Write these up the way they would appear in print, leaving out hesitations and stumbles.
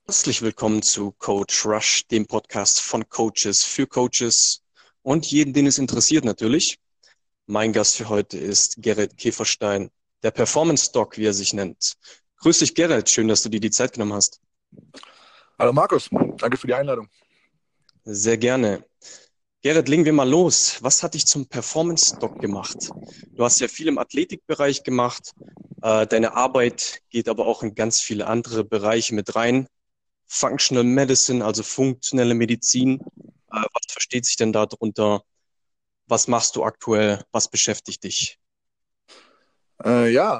Herzlich willkommen zu Coach Rush, dem Podcast von Coaches für Coaches und jeden, den es interessiert natürlich. Mein Gast für heute ist Gerrit Käferstein, der Performance Doc, wie er sich nennt. Grüß dich, Gerrit. Schön, dass du dir die Zeit genommen hast. Hallo Markus, danke für die Einladung. Sehr gerne. Gerrit, legen wir mal los. Was hat dich zum Performance Doc gemacht? Du hast ja viel im Athletikbereich gemacht. Deine Arbeit geht aber auch in ganz viele andere Bereiche mit rein. Functional Medicine, also funktionelle Medizin. Was versteht sich denn darunter? Was machst du aktuell? Was beschäftigt dich? Ja,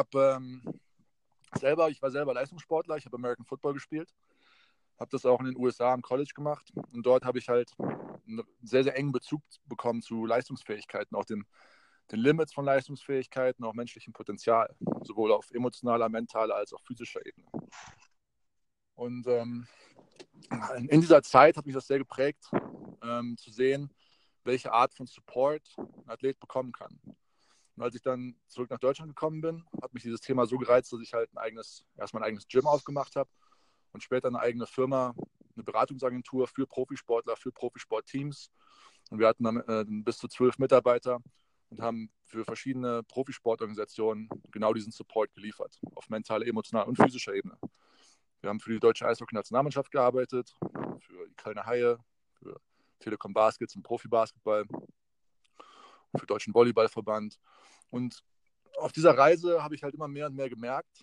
ich war selber Leistungssportler, ich habe American Football gespielt, habe das auch in den USA am College gemacht und dort habe ich halt einen sehr, sehr engen Bezug bekommen zu Leistungsfähigkeiten, auch den Limits von Leistungsfähigkeiten, auch menschlichem Potenzial, sowohl auf emotionaler, mentaler als auch physischer Ebene. Und in dieser Zeit hat mich das sehr geprägt, zu sehen, welche Art von Support ein Athlet bekommen kann. Und als ich dann zurück nach Deutschland gekommen bin, hat mich dieses Thema so gereizt, dass ich halt erstmal ein eigenes Gym aufgemacht habe und später eine eigene Firma, eine Beratungsagentur für Profisportler, für Profisportteams. Und wir hatten dann bis zu 12 Mitarbeiter und haben für verschiedene Profisportorganisationen genau diesen Support geliefert, auf mentaler, emotionaler und physischer Ebene. Wir haben für die deutsche Eishockey-Nationalmannschaft gearbeitet, für die Kölner Haie, für Telekom Baskets und Profibasketball, für den Deutschen Volleyballverband. Und auf dieser Reise habe ich halt immer mehr und mehr gemerkt,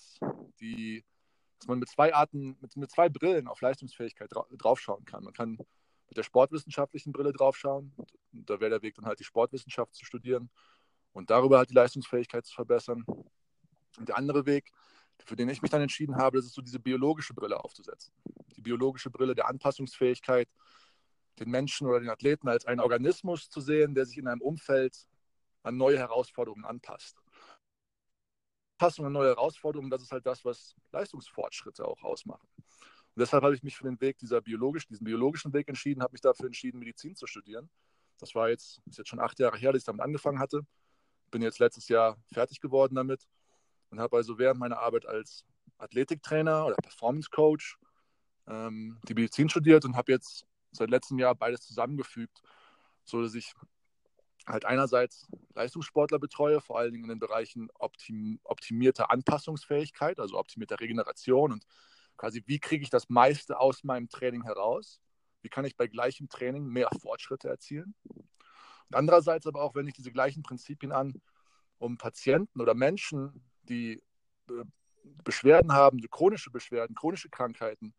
dass man mit zwei Brillen auf Leistungsfähigkeit draufschauen kann. Man kann mit der sportwissenschaftlichen Brille draufschauen. Und da wäre der Weg dann halt, die Sportwissenschaft zu studieren und darüber halt die Leistungsfähigkeit zu verbessern. Und der andere Weg, für den ich mich dann entschieden habe, das ist so diese biologische Brille aufzusetzen. Die biologische Brille der Anpassungsfähigkeit, den Menschen oder den Athleten als einen Organismus zu sehen, der sich in einem Umfeld an neue Herausforderungen anpasst. Anpassung an neue Herausforderungen, das ist halt das, was Leistungsfortschritte auch ausmachen. Und deshalb habe ich mich für den Weg diesen biologischen Weg entschieden, habe mich dafür entschieden, Medizin zu studieren. Das ist jetzt schon 8 Jahre her, dass ich damit angefangen hatte. Bin jetzt letztes Jahr fertig geworden damit und habe also während meiner Arbeit als Athletiktrainer oder Performance Coach die Medizin studiert und habe jetzt seit letztem Jahr beides zusammengefügt, so dass ich halt einerseits Leistungssportler betreue, vor allen Dingen in den Bereichen optimierte Anpassungsfähigkeit, also optimierte Regeneration und quasi, wie kriege ich das meiste aus meinem Training heraus? Wie kann ich bei gleichem Training mehr Fortschritte erzielen? Und andererseits aber auch, wenn ich diese gleichen Prinzipien an, um Patienten oder Menschen, die Beschwerden haben, chronische Beschwerden, chronische Krankheiten,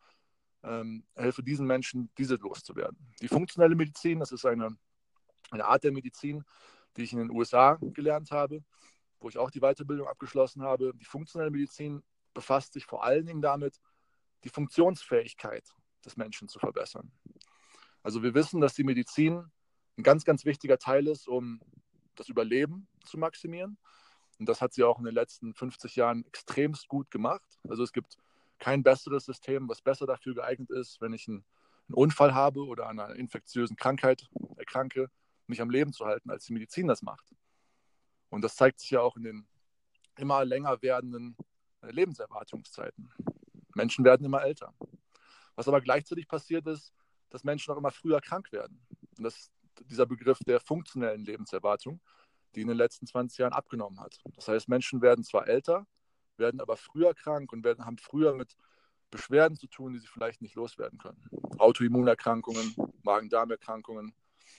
helfe diesen Menschen, diese loszuwerden. Die funktionelle Medizin, das ist eine Art der Medizin, die ich in den USA gelernt habe, wo ich auch die Weiterbildung abgeschlossen habe. Die funktionelle Medizin befasst sich vor allen Dingen damit, die Funktionsfähigkeit des Menschen zu verbessern. Also wir wissen, dass die Medizin ein ganz, ganz wichtiger Teil ist, um das Überleben zu maximieren. Und das hat sie auch in den letzten 50 Jahren extremst gut gemacht. Also es gibt kein besseres System, was besser dafür geeignet ist, wenn ich einen Unfall habe oder an einer infektiösen Krankheit erkranke, mich am Leben zu halten, als die Medizin das macht. Und das zeigt sich ja auch in den immer länger werdenden Lebenserwartungszeiten. Menschen werden immer älter. Was aber gleichzeitig passiert ist, dass Menschen auch immer früher krank werden. Und das ist dieser Begriff der funktionellen Lebenserwartung, die in den letzten 20 Jahren abgenommen hat. Das heißt, Menschen werden zwar älter, werden aber früher krank und haben früher mit Beschwerden zu tun, die sie vielleicht nicht loswerden können. Autoimmunerkrankungen, Magen-Darm-Erkrankungen,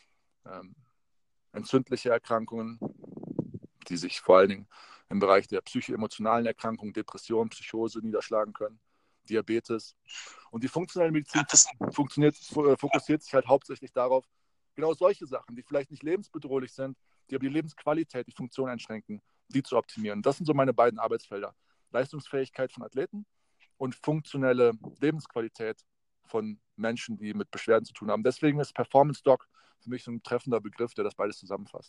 entzündliche Erkrankungen, die sich vor allen Dingen im Bereich der psychoemotionalen Erkrankungen, Depression, Psychose niederschlagen können, Diabetes. Und die funktionelle Medizin fokussiert sich halt hauptsächlich darauf, genau solche Sachen, die vielleicht nicht lebensbedrohlich sind, die aber die Lebensqualität, die Funktion einschränken, die zu optimieren. Das sind so meine beiden Arbeitsfelder. Leistungsfähigkeit von Athleten und funktionelle Lebensqualität von Menschen, die mit Beschwerden zu tun haben. Deswegen ist Performance Doc für mich so ein treffender Begriff, der das beides zusammenfasst.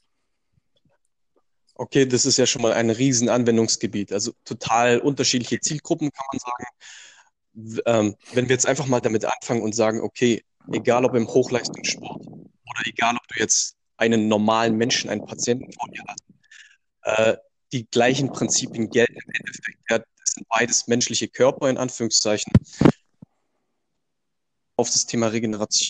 Okay, das ist ja schon mal ein riesen Anwendungsgebiet. Also total unterschiedliche Zielgruppen, kann man sagen. Wenn wir jetzt einfach mal damit anfangen und sagen, okay, egal ob im Hochleistungssport oder egal ob du jetzt einen normalen Menschen, einen Patienten vor dir hast, die gleichen Prinzipien gelten im Endeffekt. Ja, das sind beides menschliche Körper in Anführungszeichen. auf das Thema Regeneration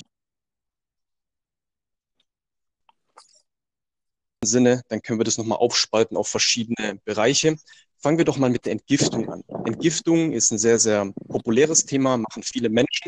Sinne, dann können wir das nochmal aufspalten auf verschiedene Bereiche. Fangen wir doch mal mit der Entgiftung an. Entgiftung ist ein sehr, sehr populäres Thema, machen viele Menschen.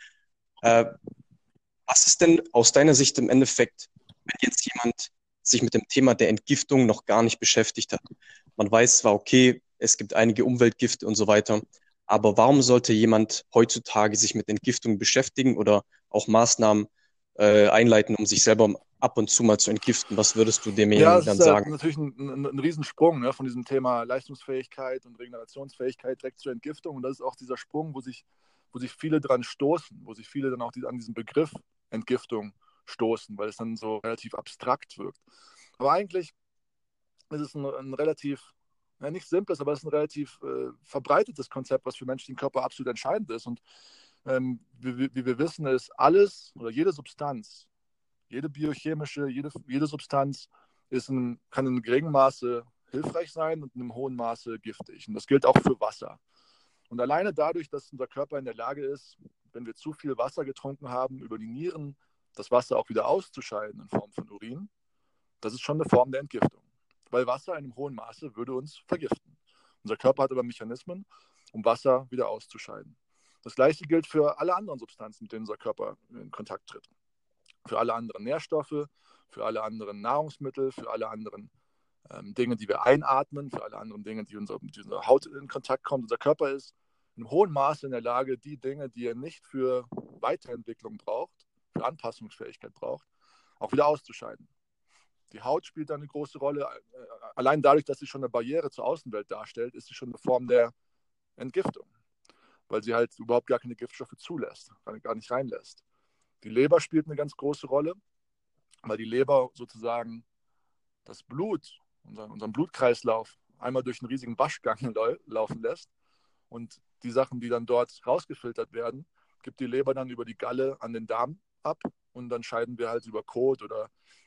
Äh, Was ist denn aus deiner Sicht im Endeffekt, wenn jetzt jemand sich mit dem Thema der Entgiftung noch gar nicht beschäftigt hat? Man weiß zwar, okay, es gibt einige Umweltgifte und so weiter, aber warum sollte jemand heutzutage sich mit Entgiftung beschäftigen oder auch Maßnahmen einleiten, um sich selber ab und zu mal zu entgiften? Was würdest du Ja, demjenigen es ist dann sagen? natürlich ein Riesensprung, ne, von diesem Thema Leistungsfähigkeit und Regenerationsfähigkeit direkt zur Entgiftung. Und das ist auch dieser Sprung, wo sich viele dran stoßen, wo sich viele dann auch an diesen Begriff Entgiftung stoßen, weil es dann so relativ abstrakt wirkt. Aber eigentlich ist es ein relativ, ja, nicht simples, aber es ist ein relativ verbreitetes Konzept, was für den menschlichen Körper absolut entscheidend ist. Und wie wir wissen, ist alles oder jede Substanz, jede biochemische, jede Substanz kann in geringem Maße hilfreich sein und in einem hohen Maße giftig. Und das gilt auch für Wasser. Und alleine dadurch, dass unser Körper in der Lage ist, wenn wir zu viel Wasser getrunken haben, über die Nieren das Wasser auch wieder auszuscheiden in Form von Urin, das ist schon eine Form der Entgiftung. Weil Wasser in einem hohen Maße würde uns vergiften. Unser Körper hat aber Mechanismen, um Wasser wieder auszuscheiden. Das gleiche gilt für alle anderen Substanzen, mit denen unser Körper in Kontakt tritt. Für alle anderen Nährstoffe, für alle anderen Nahrungsmittel, für alle anderen Dinge, die wir einatmen, für alle anderen Dinge, die mit unserer Haut in Kontakt kommen. Unser Körper ist in hohem Maße in der Lage, die Dinge, die er nicht für Weiterentwicklung braucht, für Anpassungsfähigkeit braucht, auch wieder auszuscheiden. Die Haut spielt da eine große Rolle. Allein dadurch, dass sie schon eine Barriere zur Außenwelt darstellt, ist sie schon eine Form der Entgiftung, weil sie halt überhaupt gar keine Giftstoffe zulässt, gar nicht reinlässt. Die Leber spielt eine ganz große Rolle, weil die Leber sozusagen das Blut, unseren Blutkreislauf, einmal durch einen riesigen Waschgang laufen lässt. Und die Sachen, die dann dort rausgefiltert werden, gibt die Leber dann über die Galle an den Darm ab. Und dann scheiden wir halt über Kot oder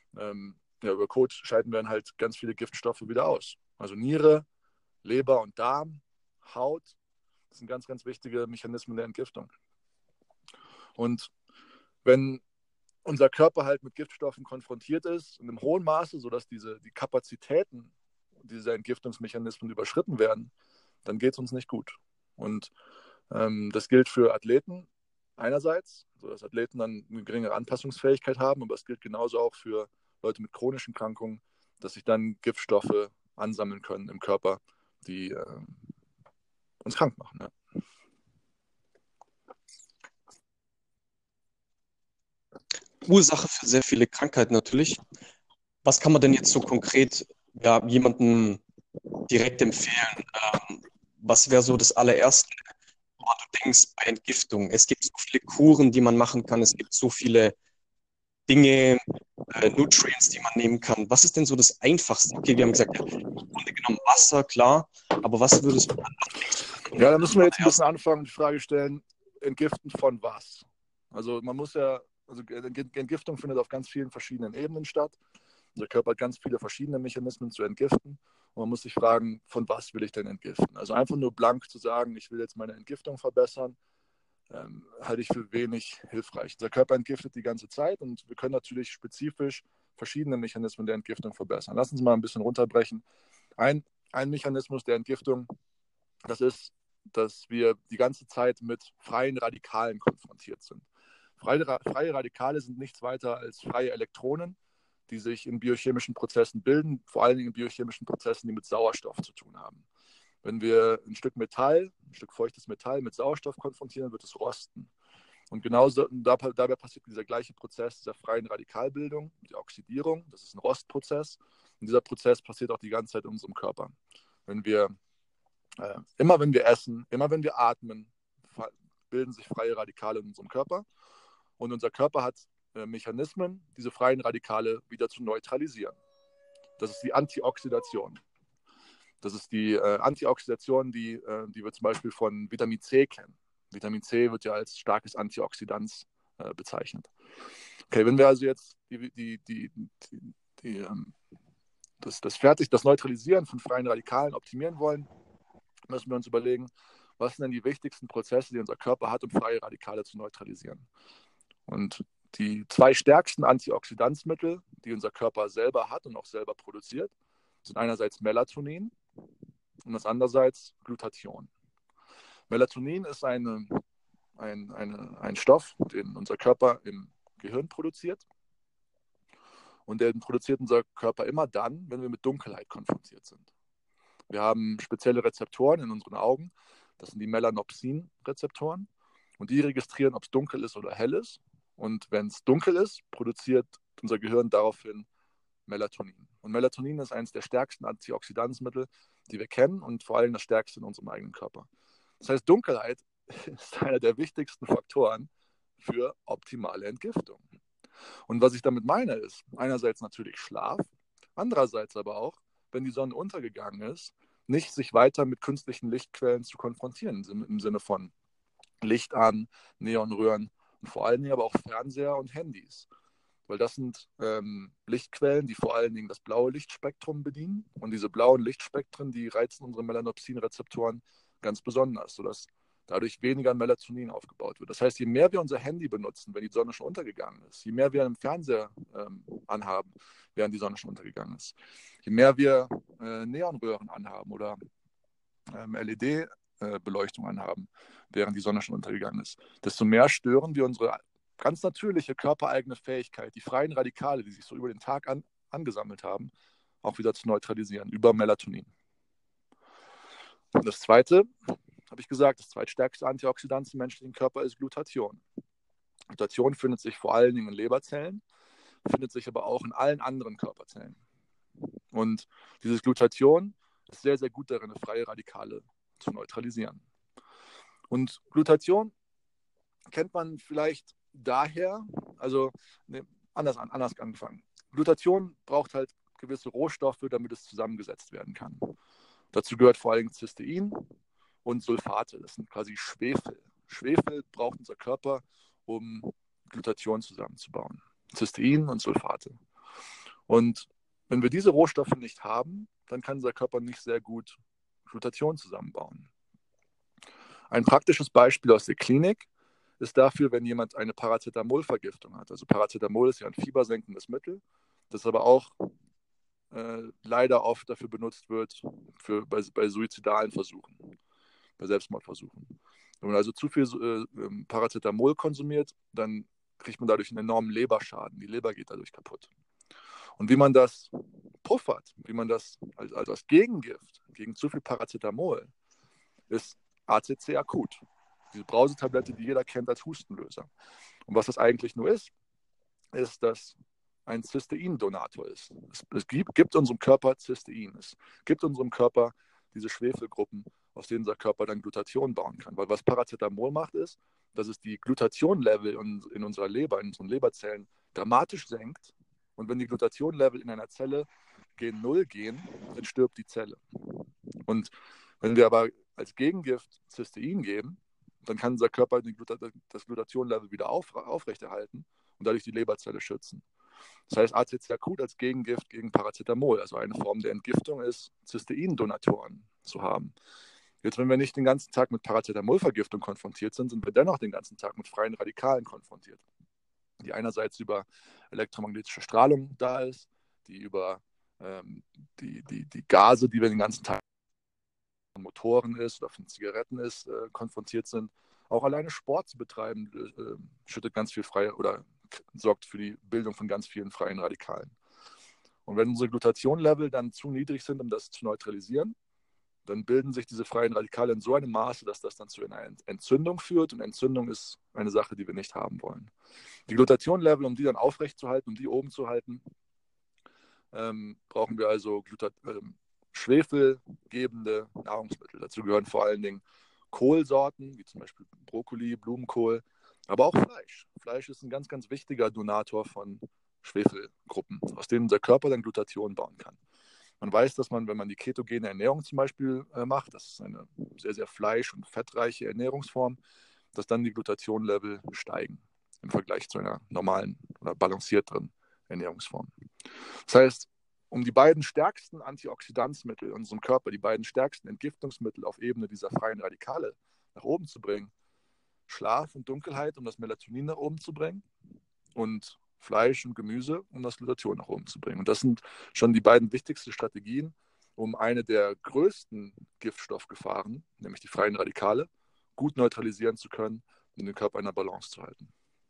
über Kot scheiden wir dann halt ganz viele Giftstoffe wieder aus. Also Niere, Leber und Darm, Haut, das sind ganz, ganz wichtige Mechanismen der Entgiftung. Und wenn unser Körper halt mit Giftstoffen konfrontiert ist, in einem hohen Maße, sodass die Kapazitäten dieser Entgiftungsmechanismen überschritten werden, dann geht es uns nicht gut. Und das gilt für Athleten einerseits, sodass Athleten dann eine geringere Anpassungsfähigkeit haben, aber es gilt genauso auch für Leute mit chronischen Krankungen, dass sich dann Giftstoffe ansammeln können im Körper, die uns krank machen. Ja. Ursache für sehr viele Krankheiten natürlich. Was kann man denn jetzt so konkret ja, jemandem direkt empfehlen? Was wäre so das allererste, woran du denkst bei Entgiftung? Es gibt so viele Kuren, die man machen kann. Es gibt so viele Dinge, Nutrients, die man nehmen kann. Was ist denn so das Einfachste? Okay, wir haben gesagt, ja, im Grunde genommen Wasser, klar. Aber was würdest du, was denkst du, Ja, da müssen wir jetzt ein bisschen allererst? anfangen und die Frage stellen, entgiften von was? Also Entgiftung findet auf ganz vielen verschiedenen Ebenen statt. Unser Körper hat ganz viele verschiedene Mechanismen zu entgiften. Und man muss sich fragen, von was will ich denn entgiften? Also einfach nur blank zu sagen, ich will jetzt meine Entgiftung verbessern, halte ich für wenig hilfreich. Unser Körper entgiftet die ganze Zeit und wir können natürlich spezifisch verschiedene Mechanismen der Entgiftung verbessern. Lass uns mal ein bisschen runterbrechen. Ein Mechanismus der Entgiftung, das ist, dass wir die ganze Zeit mit freien Radikalen konfrontiert sind. Freie Radikale sind nichts weiter als freie Elektronen, die sich in biochemischen Prozessen bilden, vor allen Dingen in biochemischen Prozessen, die mit Sauerstoff zu tun haben. Wenn wir ein Stück Metall, ein Stück feuchtes Metall mit Sauerstoff konfrontieren, wird es rosten. Und genauso dabei passiert dieser gleiche Prozess dieser freien Radikalbildung, die Oxidierung. Das ist ein Rostprozess. Und dieser Prozess passiert auch die ganze Zeit in unserem Körper. Immer wenn wir essen, immer wenn wir atmen, bilden sich freie Radikale in unserem Körper. Und unser Körper hat Mechanismen, diese freien Radikale wieder zu neutralisieren. Das ist die Antioxidation. Das ist die Antioxidation, die wir zum Beispiel von Vitamin C kennen. Vitamin C wird ja als starkes Antioxidant bezeichnet. Okay, wenn wir also jetzt das Neutralisieren von freien Radikalen optimieren wollen, müssen wir uns überlegen, was sind denn die wichtigsten Prozesse, die unser Körper hat, um freie Radikale zu neutralisieren. Und die 2 stärksten Antioxidanzmittel, die unser Körper selber hat und auch selber produziert, sind einerseits Melatonin und das andererseits Glutathion. Melatonin ist ein Stoff, den unser Körper im Gehirn produziert. Und den produziert unser Körper immer dann, wenn wir mit Dunkelheit konfrontiert sind. Wir haben spezielle Rezeptoren in unseren Augen, das sind die Melanopsin-Rezeptoren. Und die registrieren, ob es dunkel ist oder hell ist. Und wenn es dunkel ist, produziert unser Gehirn daraufhin Melatonin. Und Melatonin ist eines der stärksten Antioxidanzmittel, die wir kennen und vor allem das stärkste in unserem eigenen Körper. Das heißt, Dunkelheit ist einer der wichtigsten Faktoren für optimale Entgiftung. Und was ich damit meine ist, einerseits natürlich Schlaf, andererseits aber auch, wenn die Sonne untergegangen ist, nicht sich weiter mit künstlichen Lichtquellen zu konfrontieren, im Sinne von Licht an, Neonröhren und vor allen Dingen aber auch Fernseher und Handys. Weil das sind Lichtquellen, die vor allen Dingen das blaue Lichtspektrum bedienen. Und diese blauen Lichtspektren, die reizen unsere Melanopsin-Rezeptoren ganz besonders, sodass dadurch weniger Melatonin aufgebaut wird. Das heißt, je mehr wir unser Handy benutzen, wenn die Sonne schon untergegangen ist, je mehr wir einen Fernseher anhaben, während die Sonne schon untergegangen ist, je mehr wir Neonröhren anhaben oder LED-Beleuchtung anhaben, während die Sonne schon untergegangen ist, desto mehr stören wir unsere ganz natürliche körpereigene Fähigkeit, die freien Radikale, die sich so über den Tag angesammelt haben, auch wieder zu neutralisieren über Melatonin. Und das Zweite, habe ich gesagt, das zweitstärkste Antioxidant im menschlichen Körper ist Glutathion. Glutathion findet sich vor allen Dingen in Leberzellen, findet sich aber auch in allen anderen Körperzellen. Und dieses Glutathion ist sehr, sehr gut darin, freie Radikale zu neutralisieren. Und Glutathion kennt man vielleicht daher, anders angefangen. Glutathion braucht halt gewisse Rohstoffe, damit es zusammengesetzt werden kann. Dazu gehört vor allem Cystein und Sulfate. Das sind quasi Schwefel. Schwefel braucht unser Körper, um Glutathion zusammenzubauen. Cystein und Sulfate. Und wenn wir diese Rohstoffe nicht haben, dann kann unser Körper nicht sehr gut Glutathion zusammenbauen. Ein praktisches Beispiel aus der Klinik ist dafür, wenn jemand eine Paracetamol-Vergiftung hat. Also Paracetamol ist ja ein fiebersenkendes Mittel, das aber auch leider oft dafür benutzt wird bei suizidalen Versuchen, bei Selbstmordversuchen. Wenn man also zu viel Paracetamol konsumiert, dann kriegt man dadurch einen enormen Leberschaden. Die Leber geht dadurch kaputt. Und wie man das puffert, wie man das als Gegengift gegen zu viel Paracetamol, ist ACC akut. Diese Brausetablette, die jeder kennt als Hustenlöser. Und was das eigentlich nur ist, dass ein Cystein-Donator ist. Es gibt unserem Körper Cystein. Es gibt unserem Körper diese Schwefelgruppen, aus denen unser Körper dann Glutathion bauen kann. Weil was Paracetamol macht, ist, dass es die Glutathion-Level in unserer Leber, in unseren Leberzellen dramatisch senkt. Und wenn die Glutathion-Level in einer Zelle gen Null gehen, dann stirbt die Zelle. Und wenn wir aber als Gegengift Cystein geben, dann kann unser Körper das Glutathion-Level wieder aufrechterhalten und dadurch die Leberzelle schützen. Das heißt, ACC akut als Gegengift gegen Paracetamol, also eine Form der Entgiftung ist, Cystein-Donatoren zu haben. Jetzt, wenn wir nicht den ganzen Tag mit Paracetamol-Vergiftung konfrontiert sind, sind wir dennoch den ganzen Tag mit freien Radikalen konfrontiert, die einerseits über elektromagnetische Strahlung da ist, die über die Gase, die wir den ganzen Tag von Motoren ist oder von Zigaretten ist, konfrontiert sind. Auch alleine Sport zu betreiben, schüttet ganz viel freie oder sorgt für die Bildung von ganz vielen freien Radikalen. Und wenn unsere Glutathion-Level dann zu niedrig sind, um das zu neutralisieren, dann bilden sich diese freien Radikale in so einem Maße, dass das dann zu einer Entzündung führt. Und Entzündung ist eine Sache, die wir nicht haben wollen. Die Glutathion-Level, um die dann aufrechtzuerhalten, um die oben zu halten, brauchen wir also schwefelgebende Nahrungsmittel. Dazu gehören vor allen Dingen Kohlsorten, wie zum Beispiel Brokkoli, Blumenkohl, aber auch Fleisch. Fleisch ist ein ganz, ganz wichtiger Donator von Schwefelgruppen, aus denen unser Körper dann Glutathion bauen kann. Man weiß, dass man, wenn man die ketogene Ernährung zum Beispiel macht, das ist eine sehr, sehr fleisch- und fettreiche Ernährungsform, dass dann die Glutathion-Level steigen im Vergleich zu einer normalen oder balancierteren Ernährungsform. Das heißt, um die beiden stärksten Antioxidanzmittel in unserem Körper, die beiden stärksten Entgiftungsmittel auf Ebene dieser freien Radikale nach oben zu bringen. Schlaf und Dunkelheit, um das Melatonin nach oben zu bringen, und Fleisch und Gemüse, um das Glutathion nach oben zu bringen. Und das sind schon die beiden wichtigsten Strategien, um eine der größten Giftstoffgefahren, nämlich die freien Radikale, gut neutralisieren zu können und den Körper in der Balance zu halten.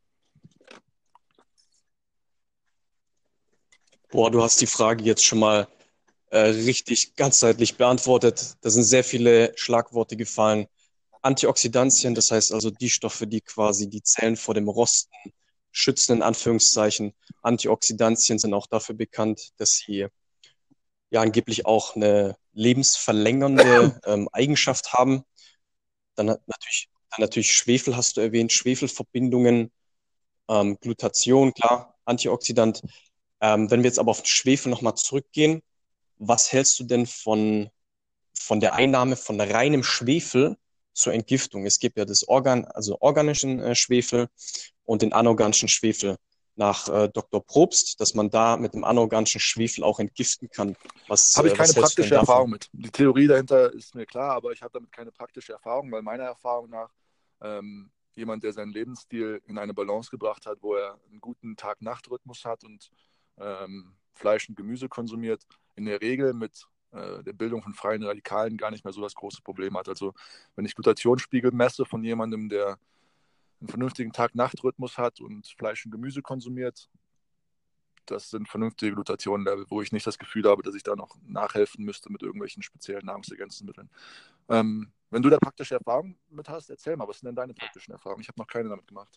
Boah, du hast die Frage jetzt schon mal richtig ganzheitlich beantwortet. Da sind sehr viele Schlagworte gefallen. Antioxidantien, das heißt also die Stoffe, die quasi die Zellen vor dem Rosten schützen, in Anführungszeichen. Antioxidantien sind auch dafür bekannt, dass sie ja angeblich auch eine lebensverlängernde Eigenschaft haben. Dann natürlich Schwefel hast du erwähnt, Schwefelverbindungen, Glutathion, klar, Antioxidant. Wenn wir jetzt aber auf den Schwefel nochmal zurückgehen, was hältst du denn von der Einnahme von reinem Schwefel zur Entgiftung? Es gibt ja das organischen Schwefel und den anorganischen Schwefel nach Dr. Probst, dass man da mit dem anorganischen Schwefel auch entgiften kann. Habe ich keine was hältst du denn praktische davon? Erfahrung mit. Die Theorie dahinter ist mir klar, aber ich habe damit keine praktische Erfahrung, weil meiner Erfahrung nach jemand, der seinen Lebensstil in eine Balance gebracht hat, wo er einen guten Tag-Nacht-Rhythmus hat und Fleisch und Gemüse konsumiert, in der Regel mit der Bildung von freien Radikalen gar nicht mehr so das große Problem hat. Also wenn ich Glutationsspiegel messe von jemandem, der einen vernünftigen Tag-Nacht-Rhythmus hat und Fleisch und Gemüse konsumiert, das sind vernünftige Glutathionlevel, wo ich nicht das Gefühl habe, dass ich da noch nachhelfen müsste mit irgendwelchen speziellen Nahrungsergänzungsmitteln. Wenn du da praktische Erfahrungen mit hast, erzähl mal, was sind denn deine praktischen Erfahrungen? Ich habe noch keine damit gemacht.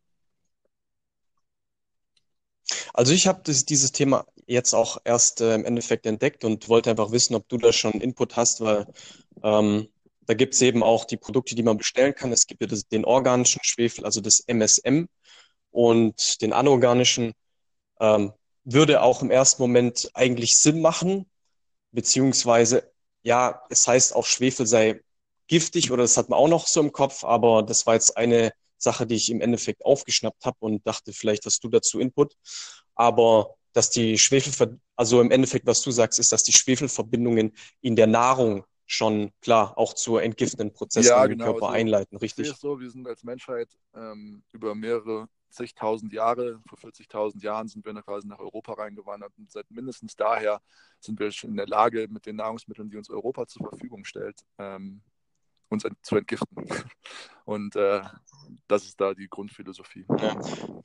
Also ich habe dieses Thema jetzt auch erst im Endeffekt entdeckt und wollte einfach wissen, ob du da schon Input hast, weil da gibt es eben auch die Produkte, die man bestellen kann. Es gibt ja den organischen Schwefel, also das MSM, und den anorganischen ähm, würde auch im ersten Moment eigentlich Sinn machen, beziehungsweise, ja, es heißt auch, Schwefel sei giftig oder das hat man auch noch so im Kopf, aber das war jetzt eine Sache, die ich im Endeffekt aufgeschnappt habe und dachte, vielleicht hast du dazu Input. Aber dass die also im Endeffekt, was du sagst, ist, dass die Schwefelverbindungen in der Nahrung schon klar auch zu entgiftenden Prozessen Ja, in den genau. Körper Also einleiten, ich sehe richtig? es so, wir sind als Menschheit über mehrere zigtausend Jahre, vor 40.000 Jahren sind wir quasi nach Europa reingewandert, und seit mindestens daher sind wir schon in der Lage, mit den Nahrungsmitteln, die uns Europa zur Verfügung stellt, uns zu entgiften. Und das ist da die Grundphilosophie. Ja.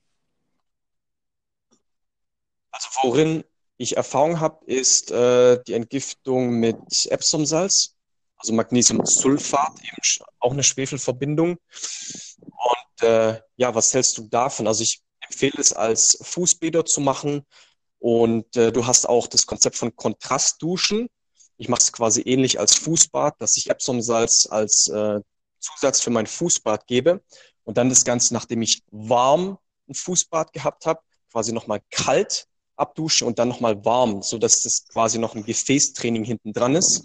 Also worin ich Erfahrung habe, ist die Entgiftung mit Epsomsalz, also Magnesiumsulfat, eben auch eine Schwefelverbindung. Und ja, was hältst du davon? Also ich empfehle es als Fußbäder zu machen. Und du hast auch das Konzept von Kontrastduschen. Ich mache es quasi ähnlich als Fußbad, dass ich Epsomsalz als Zusatz für mein Fußbad gebe. Und dann das Ganze, nachdem ich warm ein Fußbad gehabt habe, quasi nochmal kalt abdusche und dann nochmal warm, sodass das quasi noch ein Gefäßtraining hinten dran ist.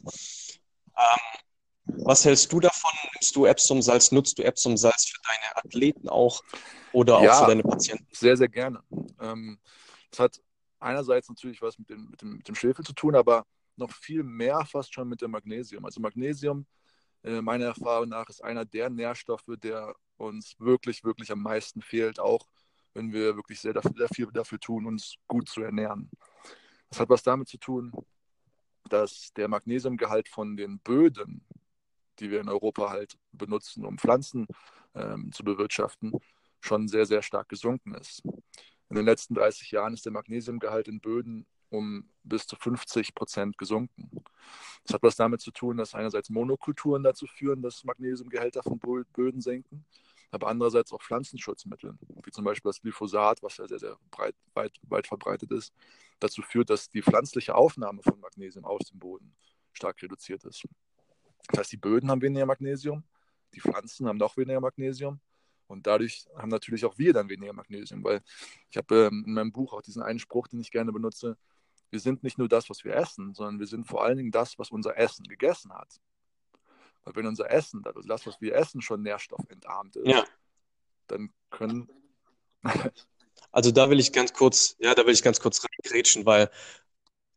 Was hältst du davon? Nimmst du Epsomsalz? Nutzt du Epsomsalz für deine Athleten auch oder auch für Ja, deine Patienten? sehr, sehr gerne. Das hat einerseits natürlich was mit dem Schwefel zu tun, aber noch viel mehr fast schon mit dem Magnesium. Also Magnesium, meiner Erfahrung nach, ist einer der Nährstoffe, der uns wirklich, wirklich am meisten fehlt, auch wenn wir wirklich sehr viel dafür tun, uns gut zu ernähren. Das hat was damit zu tun, dass der Magnesiumgehalt von den Böden, die wir in Europa halt benutzen, um Pflanzen zu bewirtschaften, schon sehr, sehr stark gesunken ist. In den letzten 30 Jahren ist der Magnesiumgehalt in Böden um bis zu 50% gesunken. Das hat was damit zu tun, dass einerseits Monokulturen dazu führen, dass Magnesiumgehälter von Böden senken, aber andererseits auch Pflanzenschutzmittel, wie zum Beispiel das Glyphosat, was ja sehr, sehr weit verbreitet ist, dazu führt, dass die pflanzliche Aufnahme von Magnesium aus dem Boden stark reduziert ist. Das heißt, die Böden haben weniger Magnesium, die Pflanzen haben noch weniger Magnesium, und dadurch haben natürlich auch wir dann weniger Magnesium, weil ich habe in meinem Buch auch diesen einen Spruch, den ich gerne benutze: Wir sind nicht nur das, was wir essen, sondern wir sind vor allen Dingen das, was unser Essen gegessen hat. Weil wenn unser Essen, also das, was wir essen, schon nährstoffelentarmt ist, Ja. dann können... Also da will ich ganz kurz reingrätschen, weil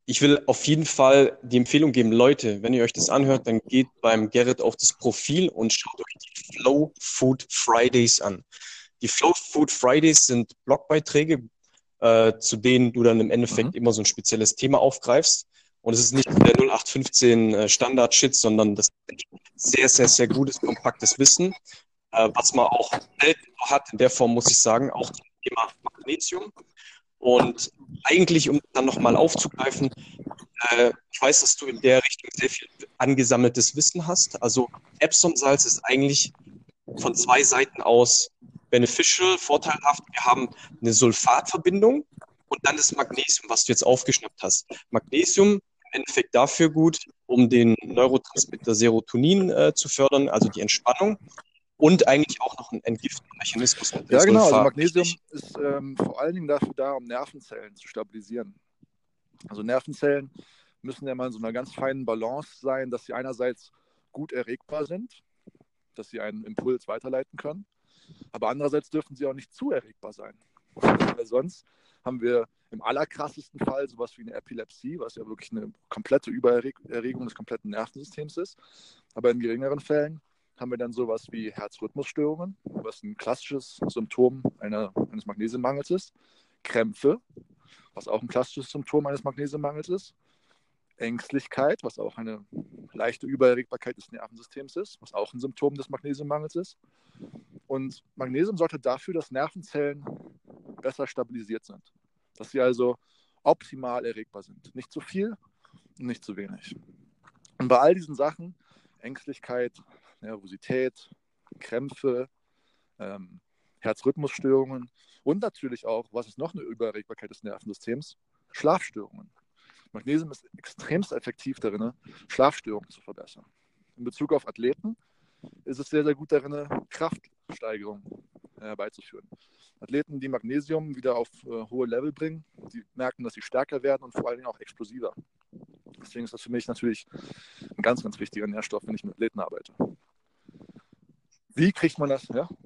Ich will auf jeden Fall die Empfehlung geben, Leute, wenn ihr euch das anhört, dann geht beim Gerrit auf das Profil und schaut euch die Flow Food Fridays an. Die Flow Food Fridays sind Blogbeiträge, zu denen du dann im Endeffekt immer so ein spezielles Thema aufgreifst. Und es ist nicht der 0815 Standard-Shit, sondern das ist sehr, sehr, sehr gutes, kompaktes Wissen, was man auch selten hat in der Form, muss ich sagen, auch zum Thema Magnesium. Und eigentlich, um dann nochmal aufzugreifen, ich weiß, dass du in der Richtung sehr viel angesammeltes Wissen hast. Also Epsom-Salz ist eigentlich von zwei Seiten aus beneficial, vorteilhaft. Wir haben eine Sulfatverbindung und dann das Magnesium, was du jetzt aufgeschnappt hast. Magnesium im Endeffekt dafür gut, um den Neurotransmitter Serotonin zu fördern, also die Entspannung. Und eigentlich auch noch ein Entgiftungsmechanismus mit dem Ja, genau. Also Sulfat. Magnesium Richtig? ist vor allen Dingen dafür da, um Nervenzellen zu stabilisieren. Also Nervenzellen müssen ja mal in so einer ganz feinen Balance sein, dass sie einerseits gut erregbar sind, dass sie einen Impuls weiterleiten können, aber andererseits dürfen sie auch nicht zu erregbar sein. Weil sonst haben wir im allerkrassesten Fall sowas wie eine Epilepsie, was ja wirklich eine komplette Übererregung des kompletten Nervensystems ist. Aber in geringeren Fällen haben wir dann sowas wie Herzrhythmusstörungen, was ein klassisches Symptom eines Magnesiummangels ist. Krämpfe, was auch ein klassisches Symptom eines Magnesiummangels ist. Ängstlichkeit, was auch eine leichte Übererregbarkeit des Nervensystems ist, was auch ein Symptom des Magnesiummangels ist. Und Magnesium sorgt dafür, dass Nervenzellen besser stabilisiert sind. Dass sie also optimal erregbar sind. Nicht zu viel und nicht zu wenig. Und bei all diesen Sachen, Ängstlichkeit, Nervosität, Krämpfe, Herzrhythmusstörungen und natürlich auch, was ist noch eine Übererregbarkeit des Nervensystems? Schlafstörungen. Magnesium ist extremst effektiv darin, Schlafstörungen zu verbessern. In Bezug auf Athleten ist es sehr, sehr gut darin, Kraftsteigerung herbeizuführen. Athleten, die Magnesium wieder auf hohe Level bringen, die merken, dass sie stärker werden und vor allen Dingen auch explosiver. Deswegen ist das für mich natürlich ein ganz, ganz wichtiger Nährstoff, wenn ich mit Athleten arbeite. Wie kriegt man das?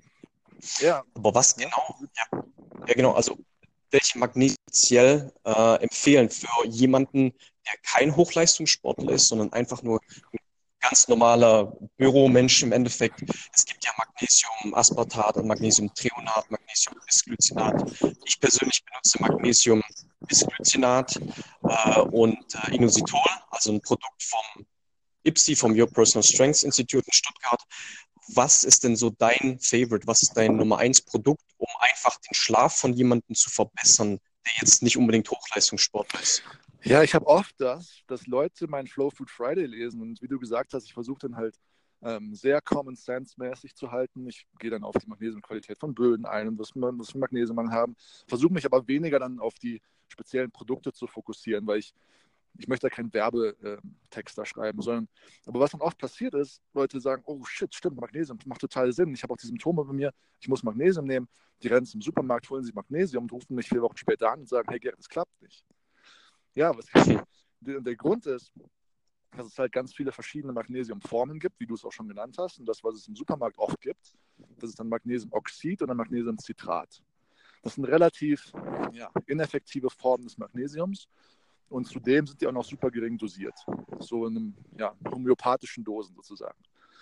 Ja. Aber was genau? Ja, genau. Also welche Magnesium speziell empfehlen für jemanden, der kein Hochleistungssportler ist, sondern einfach nur ein ganz normaler Büromensch im Endeffekt. Es gibt ja Magnesium-Aspartat und Magnesium-Threonat, Magnesium-Bisglycinat. Ich persönlich benutze Magnesium-Bisglycinat und Inositol, also ein Produkt vom IPSI, vom Your Personal Strength Institute in Stuttgart. Was ist denn so dein Favorite? Was ist dein Nummer eins Produkt, um einfach den Schlaf von jemandem zu verbessern, der jetzt nicht unbedingt Hochleistungssportler ist? Ja, ich habe oft dass Leute meinen Flow Food Friday lesen und wie du gesagt hast, ich versuche dann halt sehr Common Sense mäßig zu halten. Ich gehe dann auf die Magnesiumqualität von Böden ein und was wir Magnesiummangel haben, versuche mich aber weniger dann auf die speziellen Produkte zu fokussieren, weil ich möchte da keinen Werbetext da schreiben, sondern, aber was dann oft passiert ist, Leute sagen, oh shit, stimmt, Magnesium, das macht total Sinn. Ich habe auch die Symptome bei mir, ich muss Magnesium nehmen. Die rennen zum Supermarkt, holen sich Magnesium und rufen mich 4 Wochen später an und sagen, hey Gerrit, das klappt nicht. Ja, der Grund ist, dass es halt ganz viele verschiedene Magnesiumformen gibt, wie du es auch schon genannt hast. Und das, was es im Supermarkt oft gibt, das ist dann Magnesiumoxid oder Magnesiumcitrat. Das sind relativ ineffektive Formen des Magnesiums. Und zudem sind die auch noch super gering dosiert. So in homöopathischen Dosen sozusagen.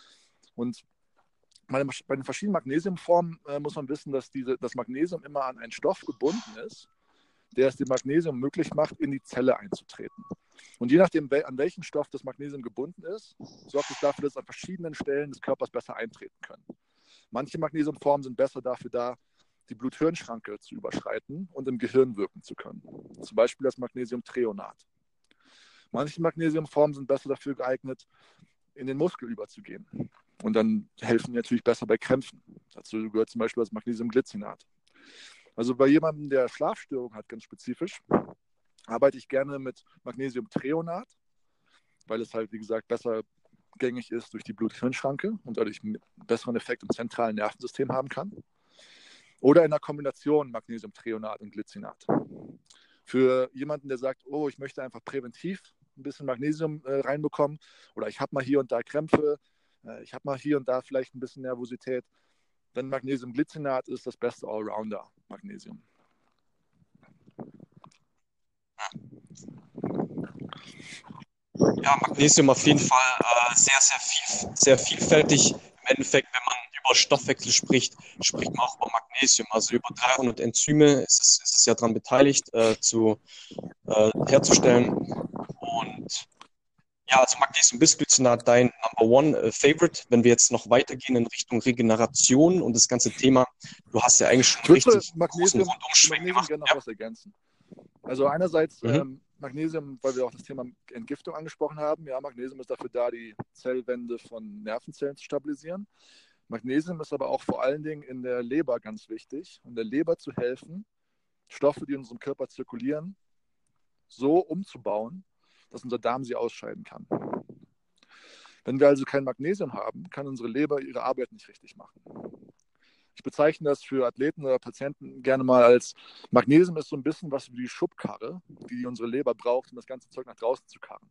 Und bei den verschiedenen Magnesiumformen muss man wissen, dass das Magnesium immer an einen Stoff gebunden ist, der es dem Magnesium möglich macht, in die Zelle einzutreten. Und je nachdem, an welchen Stoff das Magnesium gebunden ist, sorgt es dafür, dass es an verschiedenen Stellen des Körpers besser eintreten können. Manche Magnesiumformen sind besser dafür da, die Blut-Hirn-Schranke zu überschreiten und im Gehirn wirken zu können. Zum Beispiel das Magnesiumthreonat. Manche Magnesiumformen sind besser dafür geeignet, in den Muskel überzugehen. Und dann helfen die natürlich besser bei Krämpfen. Dazu gehört zum Beispiel das Magnesiumglycinat. Also bei jemandem, der Schlafstörungen hat, ganz spezifisch, arbeite ich gerne mit Magnesiumthreonat, weil es halt, wie gesagt, besser gängig ist durch die Blut-Hirn-Schranke und dadurch einen besseren Effekt im zentralen Nervensystem haben kann. Oder in der Kombination Magnesiumthreonat und Glycinat. Für jemanden, der sagt, oh, ich möchte einfach präventiv ein bisschen Magnesium reinbekommen oder ich habe mal hier und da Krämpfe, ich habe mal hier und da vielleicht ein bisschen Nervosität, dann Magnesiumglycinat ist das beste Allrounder-Magnesium. Ja, Magnesium auf jeden Fall sehr vielfältig. Im Endeffekt, wenn man über Stoffwechsel spricht, spricht man auch über Magnesium. Also über 300 Enzyme ist es ja daran beteiligt, herzustellen. Und ja, also Magnesium-Bisglycinat, dein Number One Favorite. Wenn wir jetzt noch weitergehen in Richtung Regeneration und das ganze Thema, du hast ja eigentlich schon Ich einen würde zu richtig großen Rundumschwung Magnesium gemacht. gerne noch Ja. was ergänzen. Also einerseits Mhm. Magnesium, weil wir auch das Thema Entgiftung angesprochen haben. Ja, Magnesium ist dafür da, die Zellwände von Nervenzellen zu stabilisieren. Magnesium ist aber auch vor allen Dingen in der Leber ganz wichtig, um der Leber zu helfen, Stoffe, die in unserem Körper zirkulieren, so umzubauen, dass unser Darm sie ausscheiden kann. Wenn wir also kein Magnesium haben, kann unsere Leber ihre Arbeit nicht richtig machen. Ich bezeichne das für Athleten oder Patienten gerne mal als Magnesium ist so ein bisschen was wie die Schubkarre, die unsere Leber braucht, um das ganze Zeug nach draußen zu karren.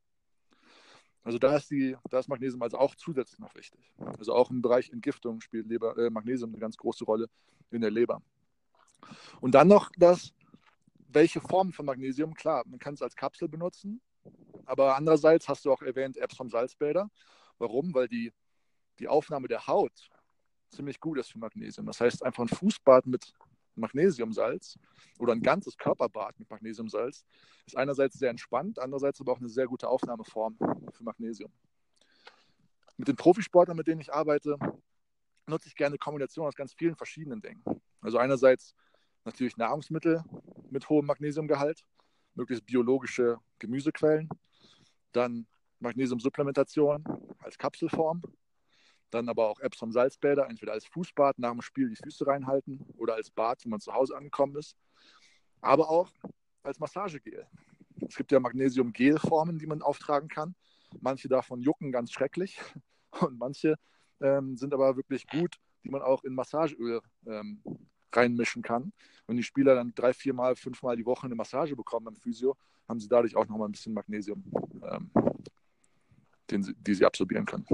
Also da ist Magnesium also auch zusätzlich noch wichtig. Also auch im Bereich Entgiftung spielt Magnesium eine ganz große Rolle in der Leber. Und dann noch welche Form von Magnesium? Klar, man kann es als Kapsel benutzen, aber andererseits hast du auch erwähnt Epsom Salzbäder. Warum? Weil die Aufnahme der Haut ziemlich gut ist für Magnesium. Das heißt, einfach ein Fußbad mit Magnesiumsalz oder ein ganzes Körperbad mit Magnesiumsalz ist einerseits sehr entspannt, andererseits aber auch eine sehr gute Aufnahmeform für Magnesium. Mit den Profisportlern, mit denen ich arbeite, nutze ich gerne Kombinationen aus ganz vielen verschiedenen Dingen. Also einerseits natürlich Nahrungsmittel mit hohem Magnesiumgehalt, möglichst biologische Gemüsequellen, dann Magnesiumsupplementation als Kapselform, dann aber auch Epsom-Salzbäder, entweder als Fußbad nach dem Spiel die Füße reinhalten oder als Bad, wenn man zu Hause angekommen ist, aber auch als Massagegel. Es gibt ja Magnesium-Gel-Formen, die man auftragen kann. Manche davon jucken ganz schrecklich und manche sind aber wirklich gut, die man auch in Massageöl reinmischen kann. Wenn die Spieler dann 3, 4 Mal, 5 Mal die Woche eine Massage bekommen beim Physio, haben sie dadurch auch nochmal ein bisschen Magnesium, die sie absorbieren können.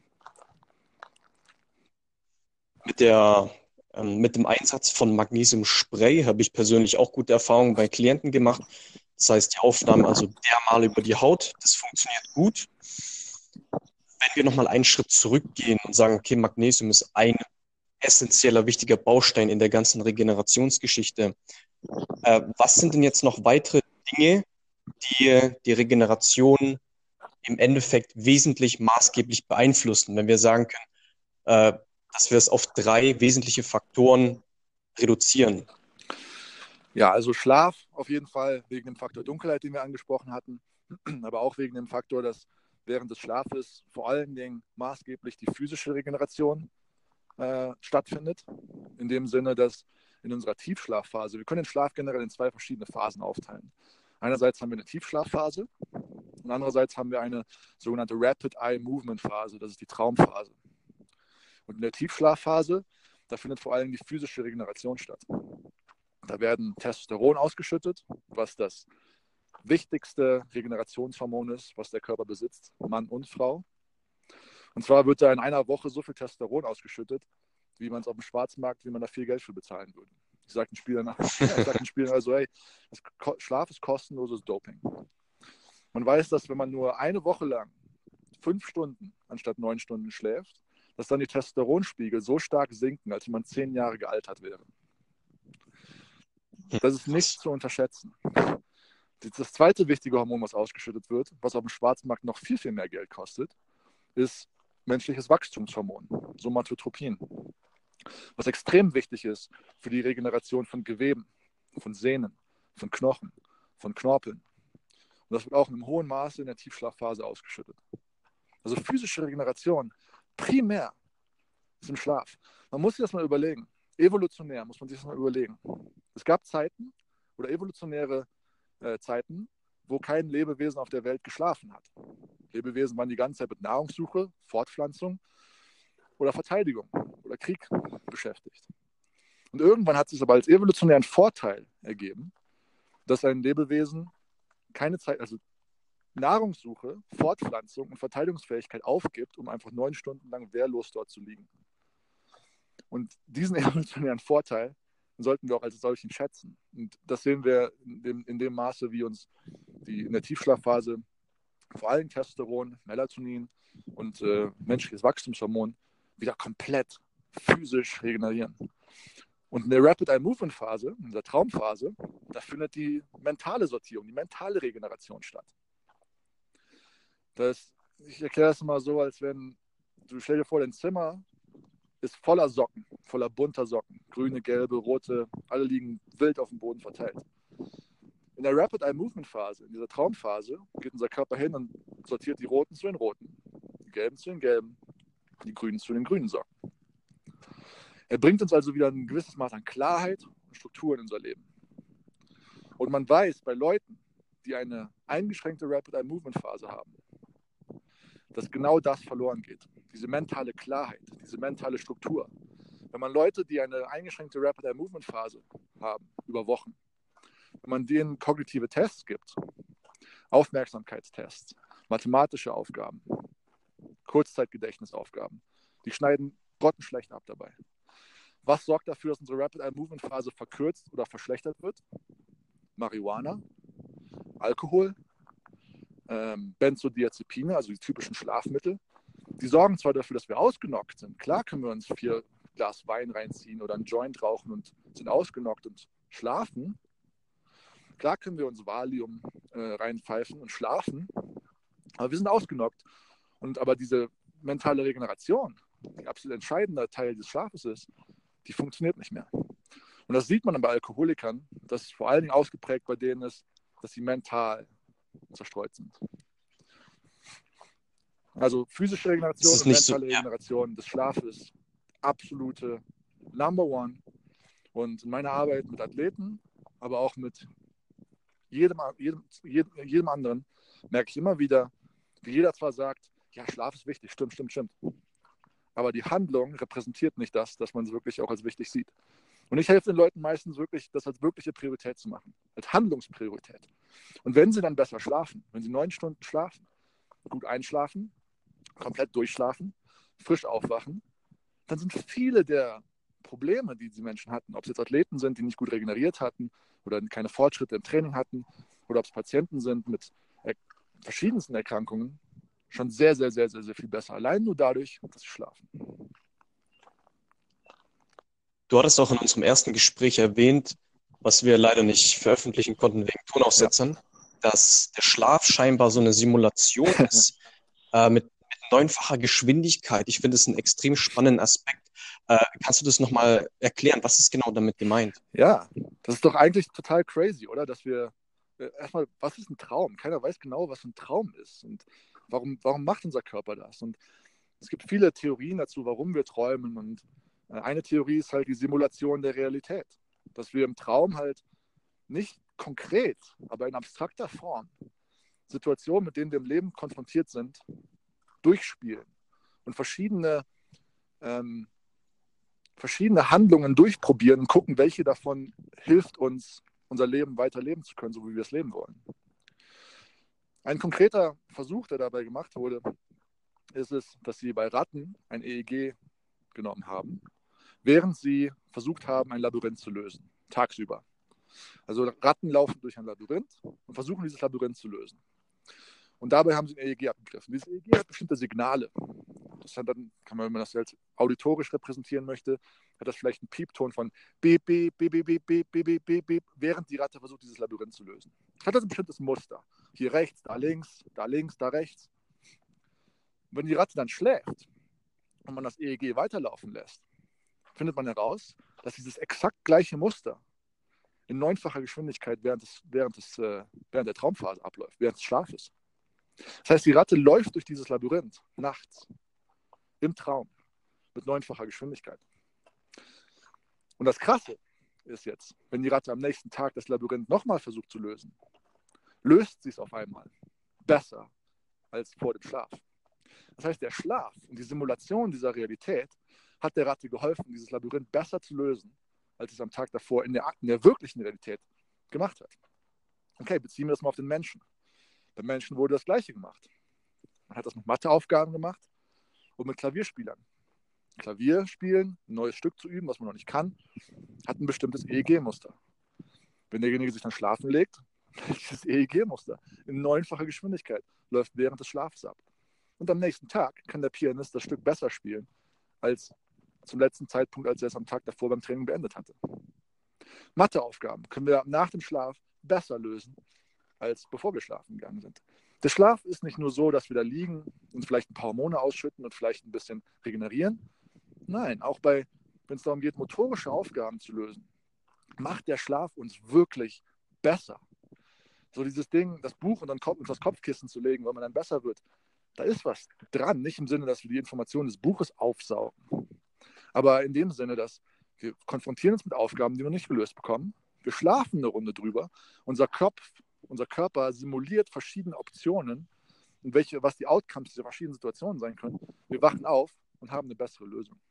Mit dem Einsatz von Magnesiumspray habe ich persönlich auch gute Erfahrungen bei Klienten gemacht. Das heißt, die Aufnahme also dermal über die Haut, das funktioniert gut. Wenn wir nochmal einen Schritt zurückgehen und sagen, okay, Magnesium ist ein essentieller, wichtiger Baustein in der ganzen Regenerationsgeschichte. Was sind denn jetzt noch weitere Dinge, die die Regeneration im Endeffekt wesentlich maßgeblich beeinflussen, wenn wir sagen können, dass wir es auf 3 wesentliche Faktoren reduzieren? Ja, also Schlaf auf jeden Fall wegen dem Faktor Dunkelheit, den wir angesprochen hatten, aber auch wegen dem Faktor, dass während des Schlafes vor allen Dingen maßgeblich die physische Regeneration stattfindet. In dem Sinne, dass in unserer Tiefschlafphase, wir können den Schlaf generell in 2 verschiedene Phasen aufteilen. Einerseits haben wir eine Tiefschlafphase und andererseits haben wir eine sogenannte Rapid Eye Movement Phase, das ist die Traumphase. Und in der Tiefschlafphase, da findet vor allem die physische Regeneration statt. Da werden Testosteron ausgeschüttet, was das wichtigste Regenerationshormon ist, was der Körper besitzt, Mann und Frau. Und zwar wird da in einer Woche so viel Testosteron ausgeschüttet, wie man es auf dem Schwarzmarkt, wie man da viel Geld für bezahlen würde. Ich sage den Spielern also, hey, Schlaf ist kostenloses Doping. Man weiß, dass wenn man nur eine Woche lang 5 Stunden anstatt 9 Stunden schläft, dass dann die Testosteronspiegel so stark sinken, als wenn man 10 Jahre gealtert wäre. Das ist nicht zu unterschätzen. Das zweite wichtige Hormon, was ausgeschüttet wird, was auf dem Schwarzmarkt noch viel, viel mehr Geld kostet, ist menschliches Wachstumshormon, Somatotropin, was extrem wichtig ist für die Regeneration von Geweben, von Sehnen, von Knochen, von Knorpeln. Und das wird auch in einem hohen Maße in der Tiefschlafphase ausgeschüttet. Also physische Regeneration primär ist im Schlaf. Man muss sich das mal überlegen. Evolutionär muss man sich das mal überlegen. Es gab Zeiten oder evolutionäre Zeiten, wo kein Lebewesen auf der Welt geschlafen hat. Lebewesen waren die ganze Zeit mit Nahrungssuche, Fortpflanzung oder Verteidigung oder Krieg beschäftigt. Und irgendwann hat sich aber als evolutionären Vorteil ergeben, dass ein Lebewesen keine Zeit, also Nahrungssuche, Fortpflanzung und Verteidigungsfähigkeit aufgibt, um einfach 9 Stunden lang wehrlos dort zu liegen. Und diesen evolutionären Vorteil, dann sollten wir auch als solchen schätzen. Und das sehen wir in dem Maße, wie uns in der Tiefschlafphase vor allem Testosteron, Melatonin und menschliches Wachstumshormon wieder komplett physisch regenerieren. Und in der Rapid Eye Movement Phase, in der Traumphase, da findet die mentale Sortierung, die mentale Regeneration statt. Ich erkläre es mal so, als wenn du stell dir vor, dein Zimmer ist voller Socken, voller bunter Socken. Grüne, gelbe, rote, alle liegen wild auf dem Boden verteilt. In der Rapid Eye Movement Phase, in dieser Traumphase, geht unser Körper hin und sortiert die roten zu den roten, die gelben zu den gelben, die grünen zu den grünen Socken. Er bringt uns also wieder ein gewisses Maß an Klarheit und Struktur in unser Leben. Und man weiß bei Leuten, die eine eingeschränkte Rapid Eye Movement Phase haben, dass genau das verloren geht. Diese mentale Klarheit, diese mentale Struktur. Wenn man Leute, die eine eingeschränkte Rapid Eye Movement Phase haben, über Wochen, wenn man denen kognitive Tests gibt, Aufmerksamkeitstests, mathematische Aufgaben, Kurzzeitgedächtnisaufgaben, die schneiden grottenschlecht ab dabei. Was sorgt dafür, dass unsere Rapid Eye Movement Phase verkürzt oder verschlechtert wird? Marihuana, Alkohol, Benzodiazepine, also die typischen Schlafmittel. Die sorgen zwar dafür, dass wir ausgenockt sind. Klar können wir uns 4 Glas Wein reinziehen oder einen Joint rauchen und sind ausgenockt und schlafen. Klar können wir uns Valium reinpfeifen und schlafen, aber wir sind ausgenockt. Aber diese mentale Regeneration, die absolut entscheidende Teil des Schlafes ist, die funktioniert nicht mehr. Und das sieht man bei Alkoholikern, dass es vor allen Dingen ausgeprägt bei denen ist, dass sie mental zerstreut sind. Also physische Regeneration und mentale Regeneration des Schlafes, absolute Number One. Und in meiner Arbeit mit Athleten, aber auch mit jedem anderen, merke ich immer wieder, wie jeder zwar sagt, ja, Schlaf ist wichtig, stimmt. Aber die Handlung repräsentiert nicht das, dass man es wirklich auch als wichtig sieht. Und ich helfe den Leuten meistens wirklich, das als wirkliche Priorität zu machen, als Handlungspriorität. Und wenn sie dann besser schlafen, wenn sie 9 Stunden schlafen, gut einschlafen, komplett durchschlafen, frisch aufwachen, dann sind viele der Probleme, die die Menschen hatten, ob es jetzt Athleten sind, die nicht gut regeneriert hatten oder keine Fortschritte im Training hatten, oder ob es Patienten sind mit verschiedensten Erkrankungen, schon sehr, sehr, sehr, sehr, sehr viel besser. Allein nur dadurch, dass sie schlafen. Du hattest auch in unserem ersten Gespräch erwähnt, was wir leider nicht veröffentlichen konnten wegen Tonaussetzern, dass der Schlaf scheinbar so eine Simulation ist mit 9-facher Geschwindigkeit. Ich finde es einen extrem spannenden Aspekt. Kannst du das nochmal erklären? Was ist genau damit gemeint? Ja, das ist doch eigentlich total crazy, oder? Dass wir erstmal, was ist ein Traum? Keiner weiß genau, was ein Traum ist und warum macht unser Körper das? Und es gibt viele Theorien dazu, warum wir träumen. Und eine Theorie ist halt die Simulation der Realität. Dass wir im Traum halt nicht konkret, aber in abstrakter Form Situationen, mit denen wir im Leben konfrontiert sind, durchspielen und verschiedene Handlungen durchprobieren und gucken, welche davon hilft uns, unser Leben weiterleben zu können, so wie wir es leben wollen. Ein konkreter Versuch, der dabei gemacht wurde, ist es, dass sie bei Ratten ein EEG genommen haben, während sie versucht haben, ein Labyrinth zu lösen, tagsüber. Also Ratten laufen durch ein Labyrinth und versuchen, dieses Labyrinth zu lösen. Und dabei haben sie ein EEG abgegriffen. Dieses EEG hat bestimmte Signale. Das hat dann, wenn man das jetzt auditorisch repräsentieren möchte, hat das vielleicht einen Piepton von beep, beep, beep, beep, beep, beep, beep, beep, beep, während die Ratte versucht, dieses Labyrinth zu lösen. Hat das ein bestimmtes Muster. Hier rechts, da links, da rechts. Und wenn die Ratte dann schläft und man das EEG weiterlaufen lässt, findet man heraus, dass dieses exakt gleiche Muster in 9-facher Geschwindigkeit während der Traumphase abläuft, während des Schlafes. Das heißt, die Ratte läuft durch dieses Labyrinth nachts im Traum mit 9-facher Geschwindigkeit. Und das Krasse ist jetzt, wenn die Ratte am nächsten Tag das Labyrinth nochmal versucht zu lösen, löst sie es auf einmal besser als vor dem Schlaf. Das heißt, der Schlaf und die Simulation dieser Realität hat der Ratte geholfen, dieses Labyrinth besser zu lösen, als es am Tag davor in der wirklichen Realität gemacht hat. Okay, beziehen wir das mal auf den Menschen. Beim Menschen wurde das Gleiche gemacht. Man hat das mit Matheaufgaben gemacht und mit Klavierspielern. Klavier spielen, ein neues Stück zu üben, was man noch nicht kann, hat ein bestimmtes EEG-Muster. Wenn derjenige sich dann schlafen legt, das EEG-Muster in 9-facher Geschwindigkeit läuft während des Schlafs ab. Und am nächsten Tag kann der Pianist das Stück besser spielen als zum letzten Zeitpunkt, als er es am Tag davor beim Training beendet hatte. Matheaufgaben können wir nach dem Schlaf besser lösen, als bevor wir schlafen gegangen sind. Der Schlaf ist nicht nur so, dass wir da liegen und vielleicht ein paar Hormone ausschütten und vielleicht ein bisschen regenerieren. Nein, auch wenn es darum geht, motorische Aufgaben zu lösen, macht der Schlaf uns wirklich besser. So dieses Ding, das Buch unter das Kopfkissen zu legen, weil man dann besser wird, da ist was dran. Nicht im Sinne, dass wir die Informationen des Buches aufsaugen, aber in dem Sinne, dass wir konfrontieren uns mit Aufgaben, die wir nicht gelöst bekommen. Wir schlafen eine Runde drüber. Unser Körper simuliert verschiedene Optionen und was die Outcomes dieser verschiedenen Situationen sein können. Wir wachen auf und haben eine bessere Lösung.